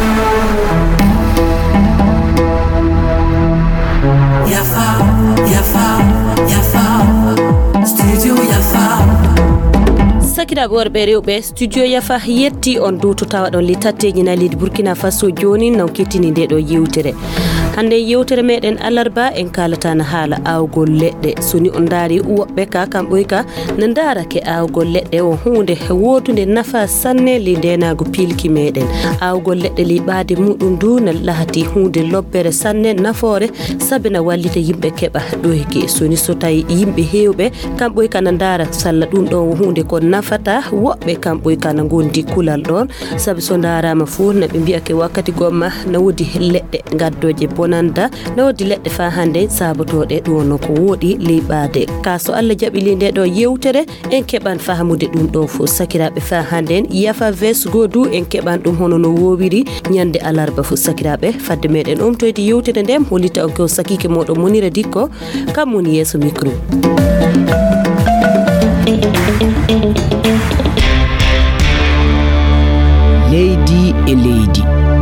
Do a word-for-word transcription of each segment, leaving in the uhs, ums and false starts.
Sakira worbe rewbe studio Yafa yetti on duto tawa don litate nyina lidi Burkina Faso joni naw ketini de do yewtere hande yewtere meden alarba en kalata na hala awgol ledde suni on dari wobbe ka kamboyka na darake awgol ledde o hunde wotunde nafa sanne li denago pilki meden awgol ledde li baade mudum du na lahati hunde lobbere sanne nafore sabina wallite yimbe keba do heke suni so tay yimbe hewbe kamboyka na dara salla dum do hunde ko nafata wobbe kamboyka na gondi kulal don sabi so darama fu na be biake wakati gomma na wodi ledde gaddoje bonanda na wodi ledde fa hande sabotode do no ko wodi libade kaso alla jabili de do yewtere en keban fahamude dum do fu sakirabe fa hande Yafa ves godu en keban dum hono no wowiri nyande alarba fu sakirabe fadde meden um toydi yewtere dem holita on ko sakike modo monira dikko kamuni yeso micro. Lady e lady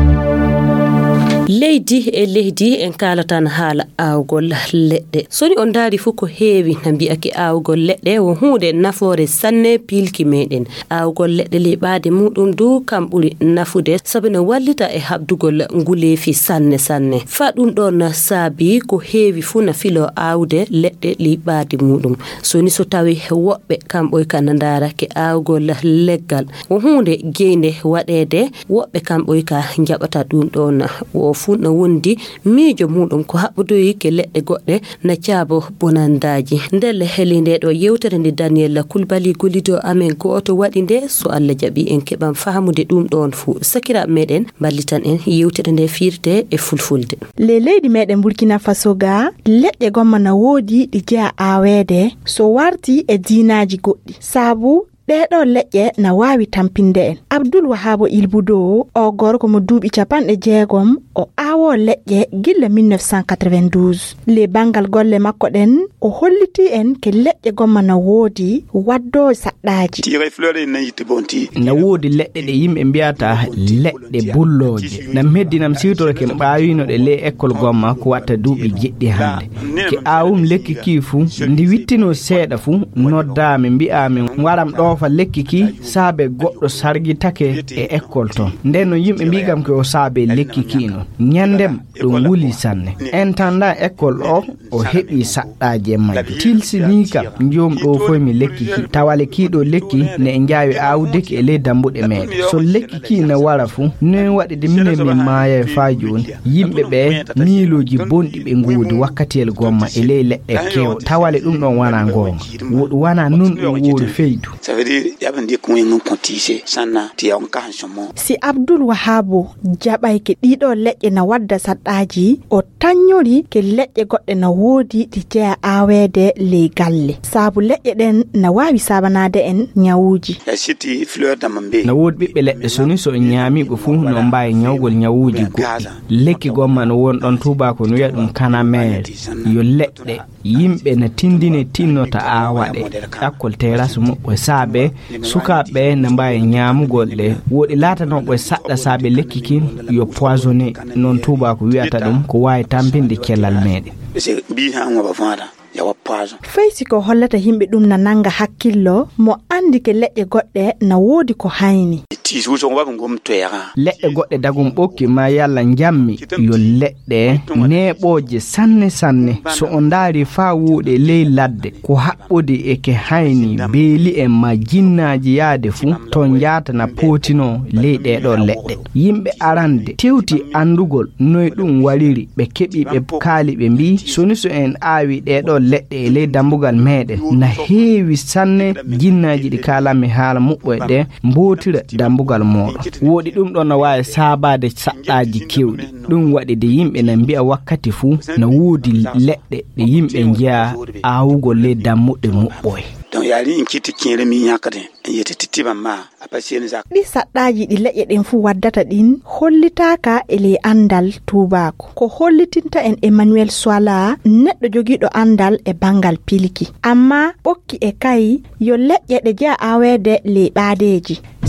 leydi e leydi en kalatan hala awgol ledde soni on dari fuko heewi na bi'ake awgol ledde wo hunde nafore sanne pilki meden awgol ledde libade mudum du kamburi nafude sabina wallita e habdugol ngulefi sanne sanne fadum don sabi ko heewi fu na filo awde ledde libade mudum soni so tawi wobbe kamboy kanandara ke awgol leggal wo hunde geende wadede wobbe kamboy ka jabata dum don wo fu na wondi mijo mudum ko habbudoyi ke ledde godde na ciabo bonandaji ndelle helinde do yewtere ndi Daniel Kulbali golido amen ko to wadi nde so alla jabi en keban fahamude dum don fu sakira meden ballitan en yewtere nde firte e fulfulde le leydi meden Burkina Faso ga ledde gomma na wodi di jea awede so warti e dinaji goddi sabu dedo leje na wawi tampinde en Abdul Wahabo Ilbudo o gorko mo duubi capande jeegom o awo leje gilla mille neuf cent quatre-vingt-douze le bangal golle makko den o holliti en ke leje gomma na wodi waddo saddaji tire fleur na yitte bonti na wodi ledde de yimbe biata ledde bulloje na meddinam siwtoro ke baawino de le école gomma ko watta duubi jeddi hande ke awum lekki kifu ndi wittino seeda fu noddame mbi'ame waram do fa lekki ki saabe goddo sargitake e école ton ndeno yimbe mbigam ko saabe lekki kino nyandem dum wuli sanne entanda école o o hebi saddaaje majji tilsinika njom do fo mi lekki ki tawale kido lekki ne njaawi awde e le dambude mede so lekki ki na wara fu ne wadi de mine mi maaya fa joni yimbe be miloji bondi be ngudi wakatiel gomma e le ledde kew tawale dum don wana gonga wodu wana nun dum wori feydu yabandi ko en kontise sanna ti on kan somo si Abdul Wahabo jabay ke dido ledde na wadda saddaaji o tanyori ke ledde godde na wodi di jea awede le galle sabu ledde den na wawi sabanade en nyawuji ya city fleur damambe na wodi bibbe ledde soni so nyaami go fu no mbay nyawgol nyawuji go lekki gomma no won don tuba ko no yadum kana mer yo ledde yimbe na tindine tinnota awade akol terrasse mo o saabe sukabe na mbay nyaamugol de wodi lata no bo sadda saabe lekki kin yo poisonné non tuba ko wiata dum ko way tampinde kellal mede bi ha ngaba fada yawa poison feisi ko hollata himbe dum na nanga hakkillo mo andi ke ledde godde na wodi ko hayni tisu so ngaba ngom toyara ledde godde dagum bokki ma yalla njammi yo ledde neboje sanne sanne so on dari fa wude ley ladde ko habbode e ke hayni beeli e ma jinnaaji yaade fu ton jaata na potino ley de do ledde yimbe arande tewti andugol noy dum waliri be kebi be kaali be mbi soni so en aawi de do ledde le dambugal mede na heewi sanne jinnaaji di kala mi haala mubbo de mbotira dambugal modo wodi dum don na waye saabade saddaaji kewdi dum wadi de yimbe na mbi'a wakkati fu na wodi ledde de yimbe ngia awugo le dammude mubboy don yari inkiti kire mi yakade yete titiba ma apasiyeni za di saddaaji di ledde den fu waddata din hollitaka ele andal tubako ko hollitinta en Emmanuel Swala neddo jogido andal e bangal piliki amma bokki e kai yo ledde de ja awede le baadeji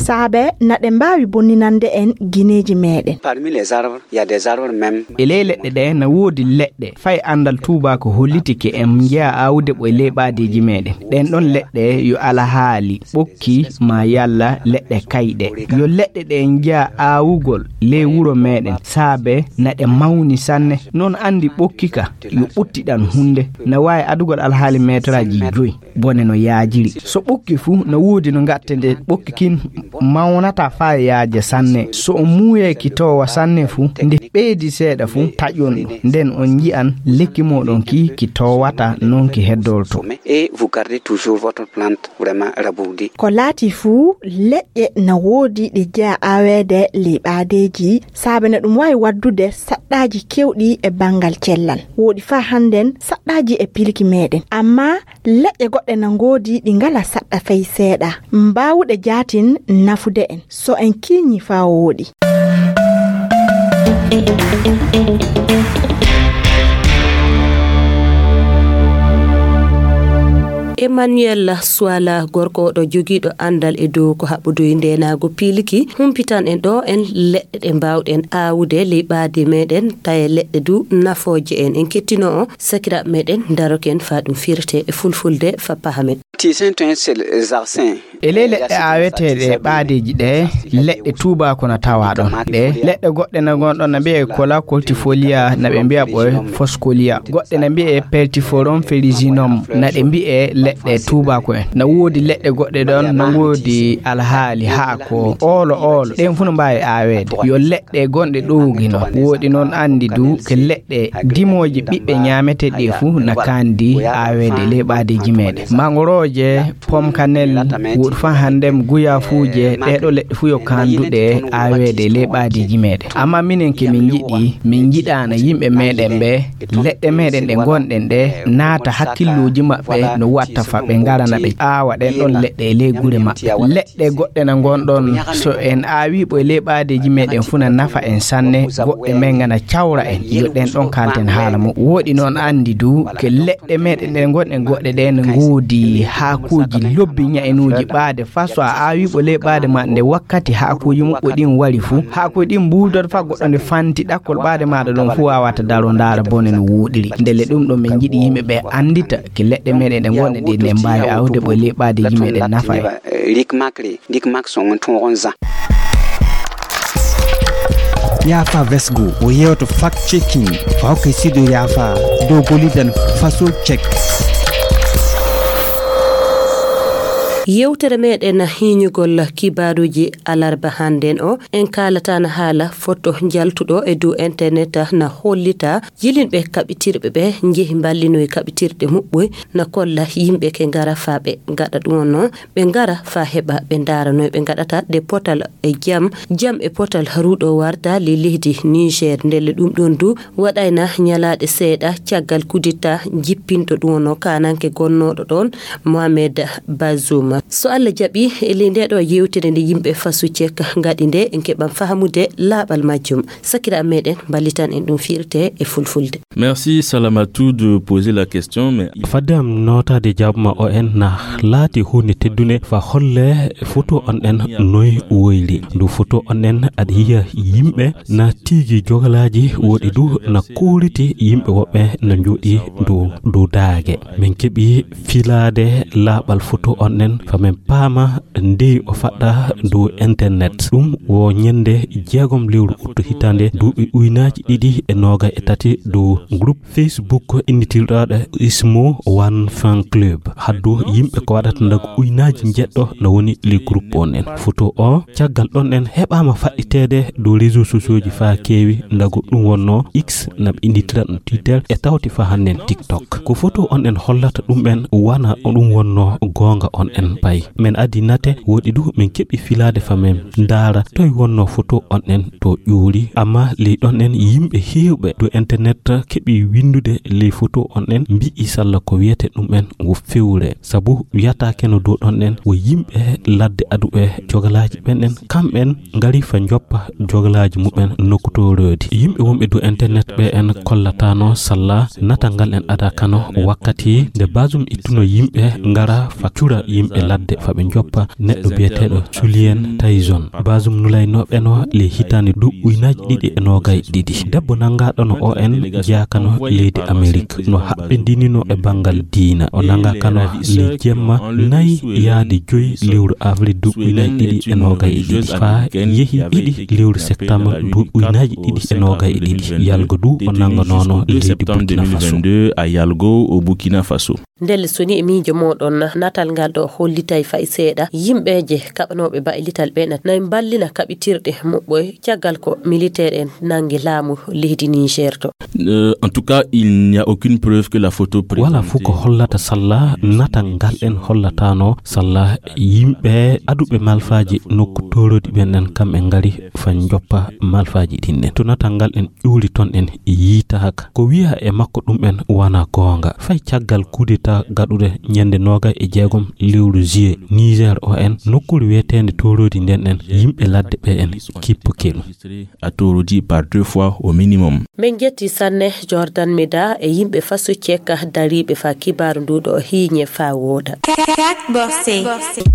saabe na ɗe mbawi bonninande en guineji meɗen. Parmi les arbres, il y a des arbres même. Ele leɗɗe ɗe na woodi leɗɗe fay andal tubako holliti ke en ngiya awde ɓoye leɓadeji meɗen. ɗen ɗon leɗɗe yo ala haali ɓokki ma yalla leɗɗe kayɗe yo leɗɗe ɗe ngiya awugol le wuro meɗen saabe na ɗe mawni sanne non andi ɓokki ka yo ɓuttiɗan hunde na wawi adugol alhaali metraji joyi bone no yaajiri so ɓokki fu na woodi no gatte nde ɓokki kin mawnata fa yaaje sanne so o muuye kitowa sanne fu nde ɓeydi seeɗa fu taƴon ɗum nden on yi'an lekki moɗon ki ki towata non ki heddolto. Et vous gardez toujours votre plante vraiment raboudi. Ko laati fu leɗɗe na woodi ɗe jeya awede leɓadeji saabe na ɗum wawi waddude saɗɗaji kewɗi e bangal cellal woodi fa handen saɗɗaji e pilki meɗen amma leɗɗe goɗɗe na ngoodi ɗi ngala saɗɗa fay seeɗa mbawuɗe jatin nafude en so en kiñi fa woodi. Emmanuel Swala gorko do jogiido andal e dow ko habbudoy ndenago piliki humpitan en do en leɗɗe ɗe mbawɗen aawude leɓaade meɗen taye leɗɗe du nafooje en en kettino o sakira meɗen daroken fa ɗum firte e fulfulde fa pahamen. ele leɗɗe aweteɗe ɓaadeji ɗe leɗɗe tubako na tawa ɗon ɗe leɗɗe goɗɗe na gonɗon na mbiye cola coltifolia na ɓe mbiya ɓoye foscolia goɗɗe na mbiye peltiforum feriginum na ɗe mbiye leɗɗe tubako en na woodi leɗɗe goɗɗe ɗon na woodi alhaali haako olo olo ɗen fu no mbawi awede yo leɗɗe gonɗe ɗowgi non woodi noon andi du ke leɗɗe dimoji ɓiɓɓe ñameteɗe fu na kandi awede le ɓaadeji meɗen mangoroje pom canel woodi fa handem guya fuje ɗeɗo leɗɗe fu yo kanduɗe awede le ɓaadeji meɗen amma minen ke min yiɗi min yiɗana yimɓe meɗen ɓe leɗɗe meɗen ɗe gonɗen ɗe naata hakkilluji maɓɓe no watta fa ɓe garana ɓe aawa ɗen ɗon leɗɗe le gure maɓɓe leɗɗe goɗɗe na gonɗon so en aawi ɓoye le ɓaadeji meɗen fu na nafa en sanne goɗɗe men gana cawra en yo ɗen ɗon kalten haala mo woɗi noon andi du ke leɗɗe meɗen ɗen gonɗen goɗɗe ɗe ne ngoodi haakuji lobbi ñaenuji ɓaade fa so a aawi ɓo le ɓaade ma nde wakkati haakuji muɓɓo ɗin wari fu haakuji ɗin mbuldot fa goɗɗo nde fanti ɗakkol ɓaade maɗa ɗon fu wawata daro ndaara bone no wuuɗiri ndele ɗum ɗo min jiɗi yimɓe ɓe andita ke leɗɗe meɗen ɗe gonɗe ɗi ne mbawi awde ɓo le ɓaadeji meɗen nafa en Yafa Vesgo o yewto fact checking fawke sido Yafa do golidan faso check yewtere meɗen hiñugol kibaruji alarba handen o en kalatana haala foto jaltuɗo e dow internet na hollita jilinɓe kaɓitirɓe ɓe jeehi ballinoye kaɓitirɗe muɓɓoy na kolla yimɓe ke ngara fa ɓe gaɗa ɗum no ɓe ngara fa heɓa ɓe daranoy ɓe gaɗata de potal e jam jam e potal haruɗo warda le leydi Niger ndelle ɗum ɗon du waɗayna ñalaɗe seeɗa caggal kuditta jippinɗo ɗum no kananke gonnoɗo ɗon Mohamed Bazoum so Allah jaɓi ele ndeɗo yewtere nde yimɓe fasu cek ngaɗi nde en keɓan fahamude laaɓal majjum sakira meɗen ballitan en ɗum firte e fulfulde. Merci Salamatou de poser la question mais fadam notade jabma o en na laati hunde teddune fa holle photo on en noy woyli du photo on en ad hiya yimɓe na tigi jogalaji wodi du na kuliti yimɓe woɓɓe na jodi du du daage min keɓi filade laaɓal photo on en famen paama ndey o fadda do internet dum wo nyende jeegom lewru utto hitande duuɓi uynaji ɗiɗi e noga e tati do groupe Facebook inditirɗaɗo ismo one fan club haddu yimɓe ko waɗata ndago uynaji jeddo no woni li groupe on en photo o caggal ɗon en heɓama faɗɗitede do réseaux sociaux ji fa kewi ndago ɗum wonno X nab inditira no Twitter e tawti fa hannen TikTok ko photo on en hollata ɗum en wana ɗum wonno gonga on en pay men adinate wodi du min keɓi filade famen ndara toy wonno photo on en to ƴuuri amma li ɗon en yimɓe hewɓe do internet keɓi windude li photo on en mbi'i salla ko wiyete ɗum en wo fewre sabu wiyata keno do ɗon en wo yimɓe ladde aduɓe jogalaji ɓen en kamɓen ngari fa joppa jogalaji muɓen nokkutorodi yimɓe wonɓe do internet ɓe en kollatano salla natangal en ada kano wakkati nde basum ittuno yimɓe ngara fa cura yimɓe ladde fa ɓe joppa neɗɗo biyeteɗo Julian Tyson basum nulaynoɓe no le hitande du ujnaji ɗiɗi e nogay ɗiɗi debbo nangaɗo o en jakano leydi Amérique no haɓɓe dinino e bangal diina o nangakano le jemma nayi yaade joyi lewru avril du ujnaji ɗiɗi e nogay ɗiɗi fa yeehi ɗiɗi lewru septembre du ujnaji ɗiɗi e nogay ɗiɗi yalgo du o nanganono leydi Burkina Faso a Yalgo au Burkina Faso. Ndel soni mijo modon natal ngal do hollitay fay seeda yimbeje kabanobe ba lital be nay ballina kabitirde mobboy tiagal ko militaire en nangi laamu leydi Niger to. Euh, en tout cas, il n'y a aucune preuve que la photo présente. Wala fuko hollata salla natangal en hollatano salla yimbe adube malfaji nokku torodi benen kam en ngari fan joppa malfaji dinne to natangal en ƴuuli ton en yita haka ko wi'a e makko dum en wana gonga fay tiagal kudeta gadude nyande noga e jeegom lewru juillet Niger o en nokkul wetende torodi den en yimbe ladde be en kippo kelu a torodi par deux fois au minimum. Men jetti sanne Jordan Meda e yimbe faso ceka daribe fa kibaru ndudo hiñe fa woda. Bossé.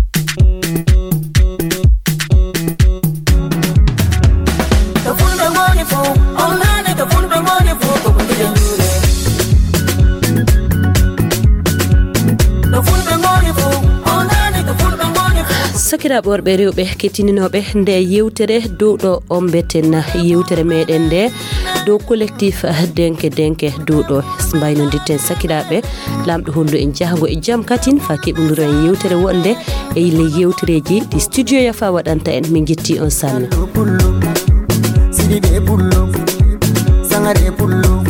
Sakira borbe rewbe ketininobe nde yewtere do do ombeten yewtere meden de do collectif denke denke do do mbayno ditten sakirabe lamdo hollo en jahango e jam katin fa kebunduro en yewtere wonde e le yewtereji di studio ya fa wadanta en min gitti on sanne sidi be bullo sangare bullo